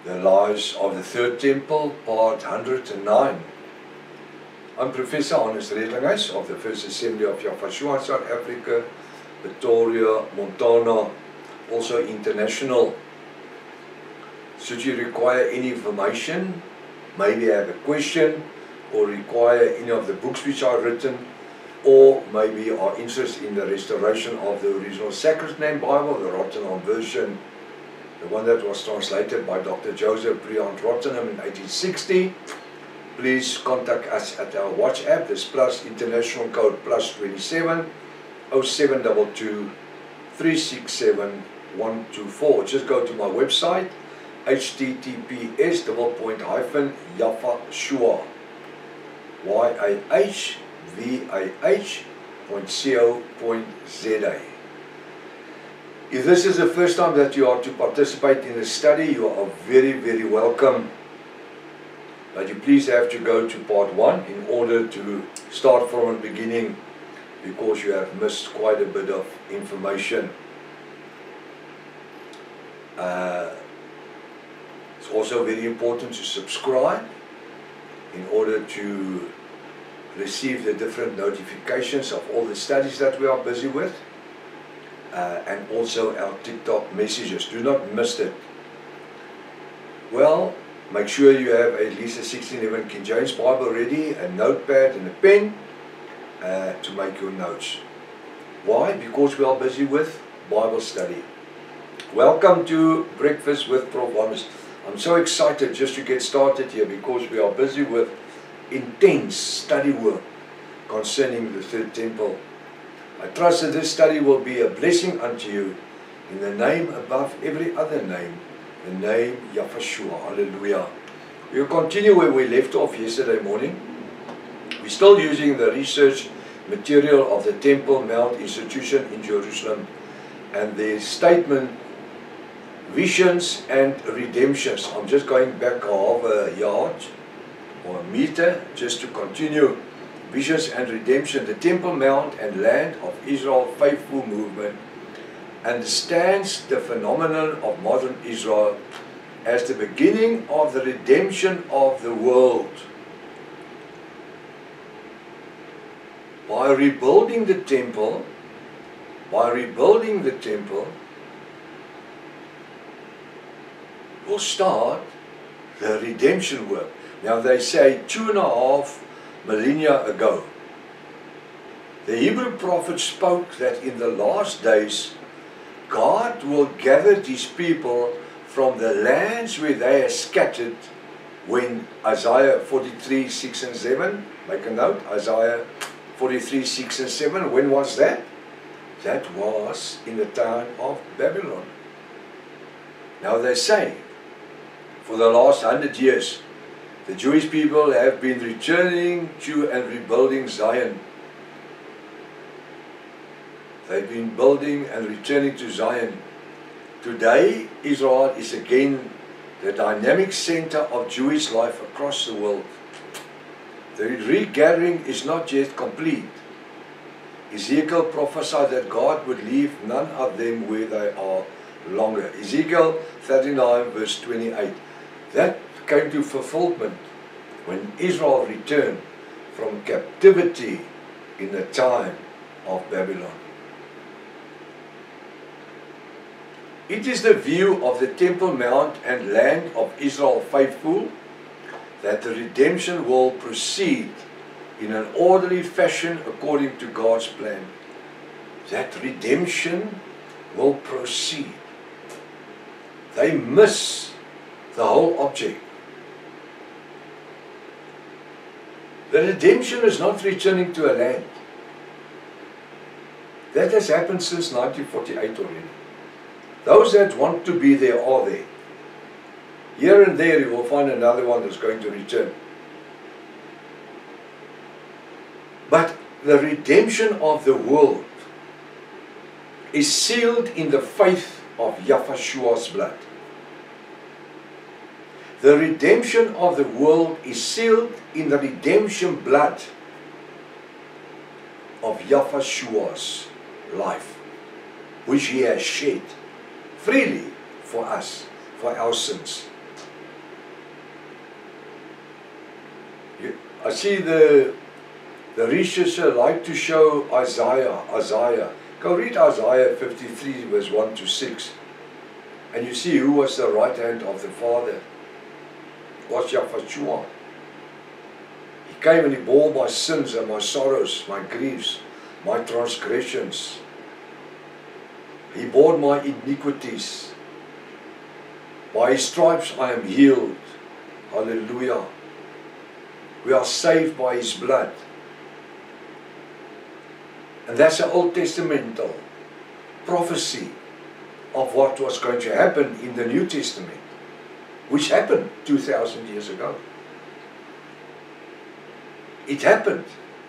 The Lives of the Third Temple, Part 109. I'm Professor Hannes Redlinghuys of the First Assembly of Yafashua, South Africa, Pretoria, Montana, also international. Should you require any information, maybe have a question, or require any of the books which are written, or maybe are interested in the restoration of the original Sacred Name Bible, the Rottenham version, the one that was translated by Dr. Joseph Briand Rottenham in 1860, please contact us at our WhatsApp. This plus international code +27 0722 367 124. Just go to my website, https://Yafashua YAHVAH.co.za. If this is the first time that you are to participate in the study, you are very, very welcome. But you please have to go to part 1 in order to start from the beginning, because you have missed quite a bit of information. It's also very important to subscribe in order to receive the different notifications of all the studies that we are busy with, and also our TikTok messages. Do not miss it. Well, make sure you have at least a 1611 King James Bible ready, a notepad and a pen to make your notes. Why? Because we are busy with Bible study. Welcome to Breakfast with Prof. Hannes. I'm so excited just to get started here, because we are busy with intense study work concerning the Third Temple. I trust that this study will be a blessing unto you in the name above every other name, the name Yafashua. Hallelujah. We'll continue where we left off yesterday morning. We're still using the research material of the Temple Mount Institution in Jerusalem and the statement, Visions and Redemptions. I'm just going back half a yard or a meter just to continue. Visions and Redemption. The Temple Mount and Land of Israel Faithful Movement understands the phenomenon of modern Israel as the beginning of the redemption of the world. By rebuilding the temple, will start the redemption work. Now they say 2.5 millennia ago, the Hebrew prophet spoke that in the last days, God will gather these people from the lands where they are scattered, when Isaiah 43:6 and 7, make a note, Isaiah 43:6 and 7, when was that? That was in the time of Babylon. Now they say, for the last 100 years, the Jewish people have been returning to and rebuilding Zion. They've been building and returning to Zion. Today, Israel is again the dynamic center of Jewish life across the world. The regathering is not yet complete. Ezekiel prophesied that God would leave none of them where they are longer. Ezekiel 39 verse 28. That came to fulfillment when Israel returned from captivity in the time of Babylon. It is the view of the Temple Mount and Land of Israel Faithful that the redemption will proceed in an orderly fashion according to God's plan. That redemption will proceed. They miss the whole object. The redemption is not returning to a land. That has happened since 1948 already. Those that want to be there are there. Here and there you will find another one that's going to return. But the redemption of the world is sealed in the faith of Yafashua's blood. The redemption of the world is sealed in the redemption blood of Yafashua's life, which he has shed freely for us, for our sins. I see the researcher like to show Isaiah. Go read Isaiah 53 verse 1 to 6. And you see who was the right hand of the Father. It was Yahweh. He came and he bore my sins and my sorrows, my griefs, my transgressions. He bore my iniquities. By his stripes I am healed. Hallelujah. We are saved by his blood. And that's an Old Testamental prophecy of what was going to happen in the New Testament, which happened 2,000 years ago. It happened.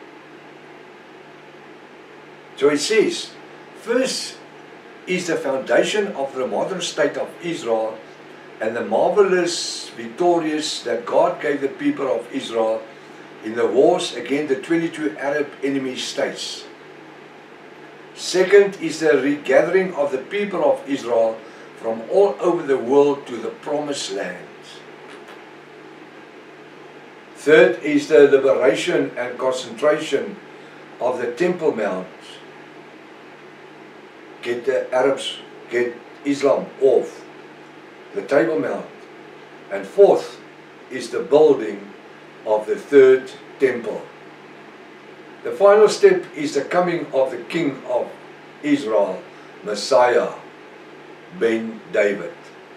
So it says, first is the foundation of the modern state of Israel and the marvelous victories that God gave the people of Israel in the wars against the 22 Arab enemy states. Second is the regathering of the people of Israel from all over the world to the promised land. Third is the liberation and concentration of the Temple Mount. Get the Arabs, get Islam off the Table Mount. And fourth is the building of the third temple. The final step is the coming of the King of Israel, Messiah, Ben David.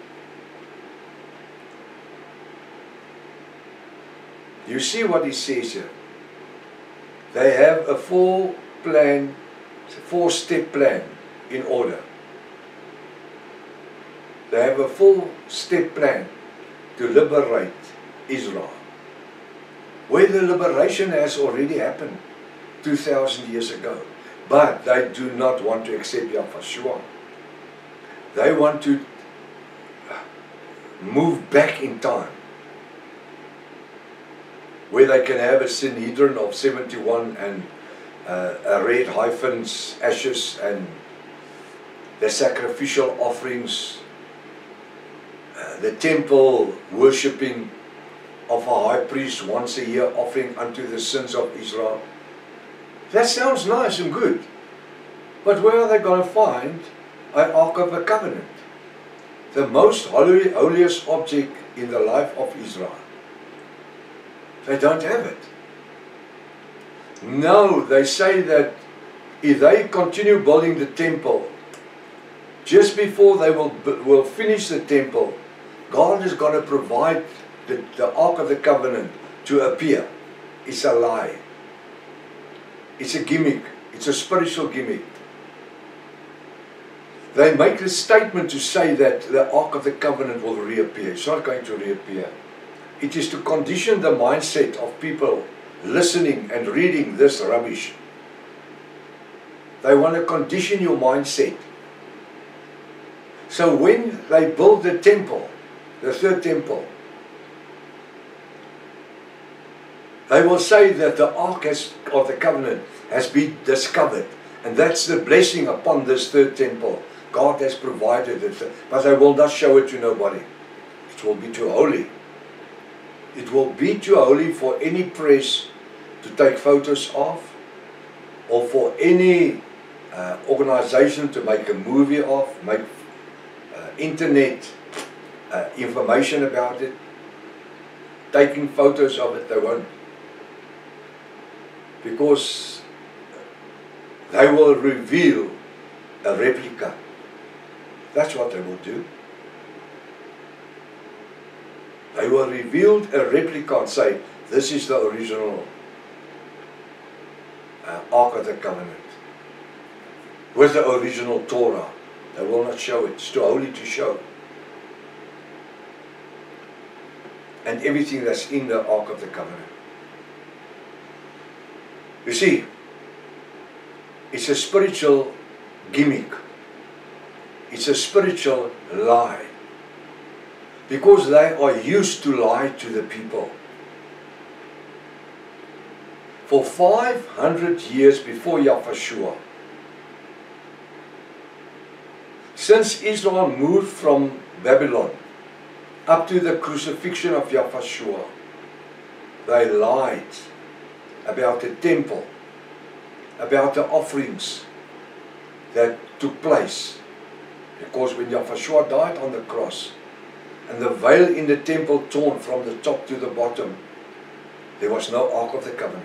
You see what he says here? They have a four-step plan in order. They have a full-step plan to liberate Israel, where the liberation has already happened 2,000 years ago. But they do not want to accept Yahweh. They want to move back in time, where they can have a Sanhedrin of 71 and red hyphens, ashes, and the sacrificial offerings, the temple worshipping of a high priest once a year offering unto the sins of Israel. That sounds nice and good, but where are they going to find an Ark of the Covenant? The most holiest object in the life of Israel. They don't have it. No, they say that if they continue building the temple, just before they will finish the temple, God is going to provide the Ark of the Covenant to appear. It's a lie. It's a gimmick. It's a spiritual gimmick. They make the statement to say that the Ark of the Covenant will reappear. It's not going to reappear. It is to condition the mindset of people listening and reading this rubbish. They want to condition your mindset. So when they build the temple, the third temple, they will say that the Ark of the Covenant has been discovered. And that's the blessing upon this third temple. God has provided it. But they will not show it to nobody. It will be too holy. It will be too holy for any press to take photos of, or for any organization to make a movie of, make internet information about it, taking photos of it. They won't. Because they will reveal a replica. That's what they will do. They will reveal a replica and say, this is the original Ark of the Covenant, with the original Torah. They will not show it. It's too holy to show. And everything that's in the Ark of the Covenant. You see, it's a spiritual gimmick. It's a spiritual lie. Because they are used to lie to the people. For 500 years before Yahweh, since Israel moved from Babylon up to the crucifixion of Yahweh, they lied about the temple, about the offerings that took place. Because when Yahshua died on the cross, and the veil in the temple torn from the top to the bottom, there was no Ark of the Covenant.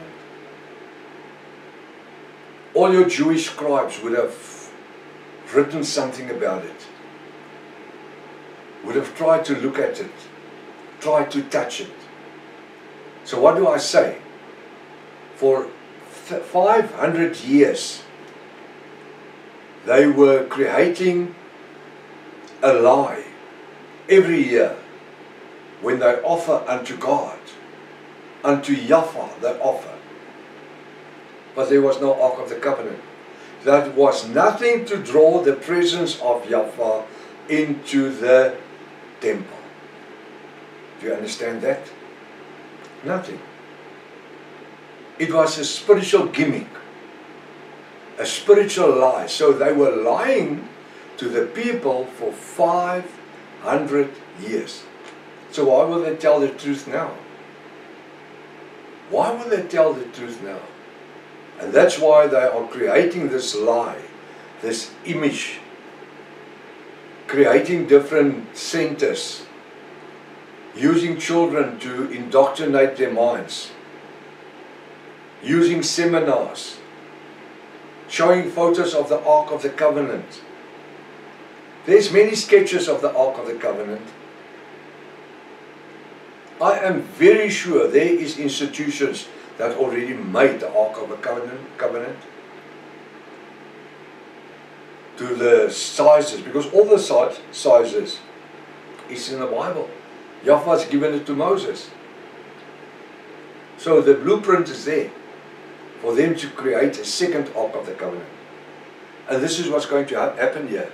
All your Jewish scribes would have written something about it, would have tried to look at it, tried to touch it. So what do I say? For 500 years, they were creating a lie every year when they offer unto God, unto Yahweh they offer. But there was no Ark of the Covenant. That was nothing to draw the presence of Yahweh into the temple. Do you understand that? Nothing. It was a spiritual gimmick, a spiritual lie. So they were lying to the people for 500 years. So why will they tell the truth now? Why will they tell the truth now? And that's why they are creating this lie, this image, creating different centers, using children to indoctrinate their minds, using seminars, showing photos of the Ark of the Covenant. There's many sketches of the Ark of the Covenant. I am very sure there is institutions that already made the Ark of the Covenant to the sizes, because all the sizes is in the Bible. Yahweh has given it to Moses. So the blueprint is there for them to create a second Ark of the Covenant. And this is what's going to happen here.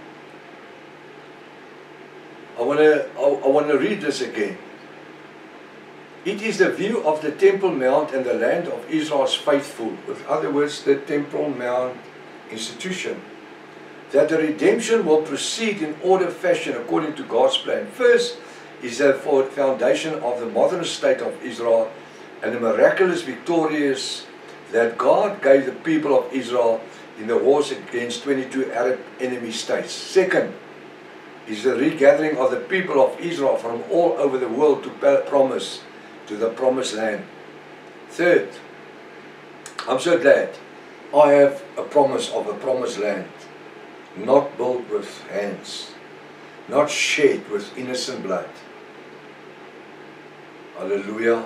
I want to read this again. It is the view of the Temple Mount and the land of Israel's faithful, with other words, the Temple Mount institution, that the redemption will proceed in order fashion according to God's plan. First is the foundation of the modern state of Israel and the miraculous victorious that God gave the people of Israel in the wars against 22 Arab enemy states. Second is the regathering of the people of Israel from all over the world to the promised land. Third, I'm so glad I have a promise of a promised land, not built with hands, not shed with innocent blood. Hallelujah.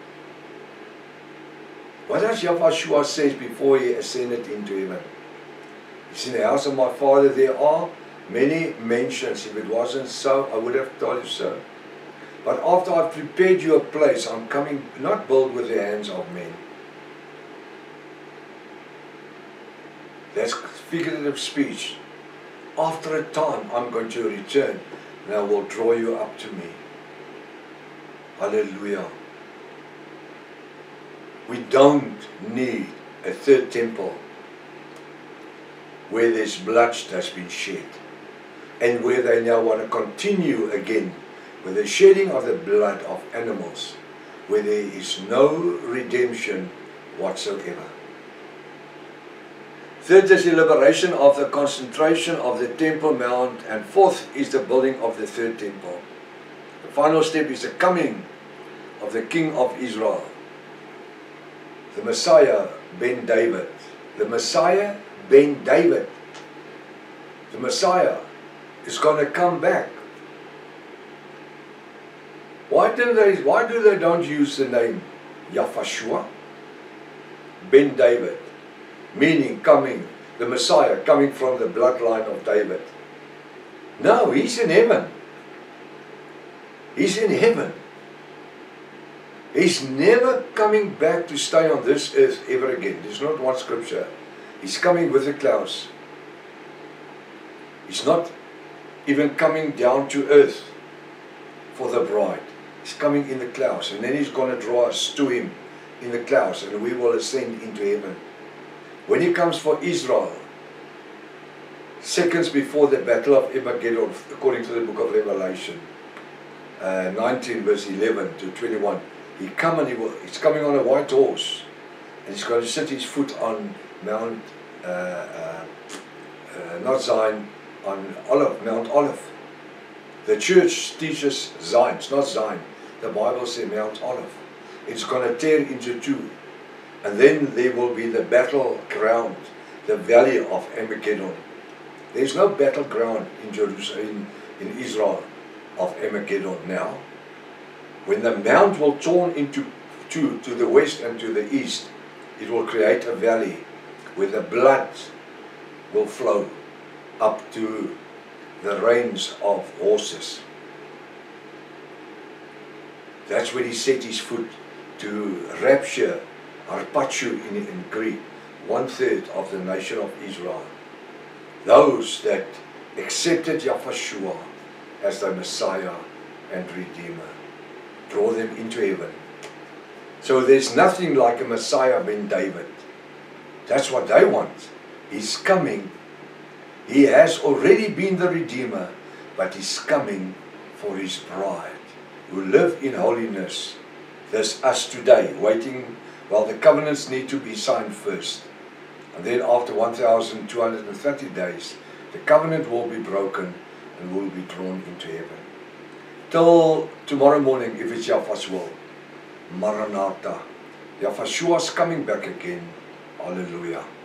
What does Yahshua says before he ascended into heaven? It's in the house of my Father there are many mansions. If it wasn't so, I would have told you so. But after I've prepared you a place, I'm coming, not built with the hands of men. That's figurative speech. After a time, I'm going to return, and I will draw you up to me. Hallelujah. We don't need a third temple where there's blood that's been shed, and where they now want to continue again with the shedding of the blood of animals, where there is no redemption whatsoever. Third is the liberation of the concentration of the Temple Mount, and fourth is the building of the third temple. The final step is the coming of the King of Israel, the Messiah ben David. The Messiah ben David. The Messiah is going to come back. Why do they don't use the name Yahshua ben David, meaning coming, the Messiah coming from the bloodline of David? No, he's in heaven. He's in heaven. He's never coming back to stay on this earth ever again. There's not one scripture. He's coming with the clouds. He's not even coming down to earth for the bride. He's coming in the clouds, and then he's going to draw us to him in the clouds, and we will ascend into heaven. When he comes for Israel, seconds before the battle of Armageddon, according to the book of Revelation 19 verse 11 to 21, He's coming on a white horse, and he's going to set his foot on Mount, not Zion, on Mount Olive. The church teaches Zion, it's not Zion. The Bible says Mount Olive. It's going to tear into two. And then there will be the battleground, the valley of Armageddon. There's no battleground in Jerusalem, in Israel, of Armageddon now. When the mount will torn into two, to the west and to the east, it will create a valley where the blood will flow up to the reins of horses. That's where he set his foot to rapture, harpazo in Greek, 1/3 of the nation of Israel. Those that accepted Yahshua as their Messiah and Redeemer. Draw them into heaven. So there's nothing like a Messiah ben David. That's what they want. He's coming. He has already been the Redeemer, but he's coming for his bride who live in holiness. There's us today waiting. Well, the covenants need to be signed first. And then after 1,230 days, the covenant will be broken and will be drawn into heaven. Till tomorrow morning, if it's Yahweh's will. Maranatha. Yahweh's coming back again. Hallelujah.